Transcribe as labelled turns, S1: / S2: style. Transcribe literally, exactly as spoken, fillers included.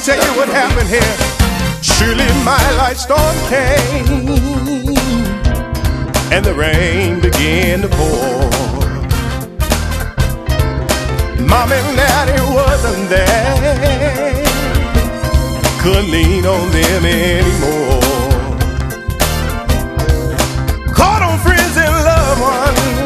S1: tell you what happened here. Surely my life storm came, and the rain began to pour. Mom and Daddy wasn't there, couldn't lean on them anymore. Called on friends and loved ones,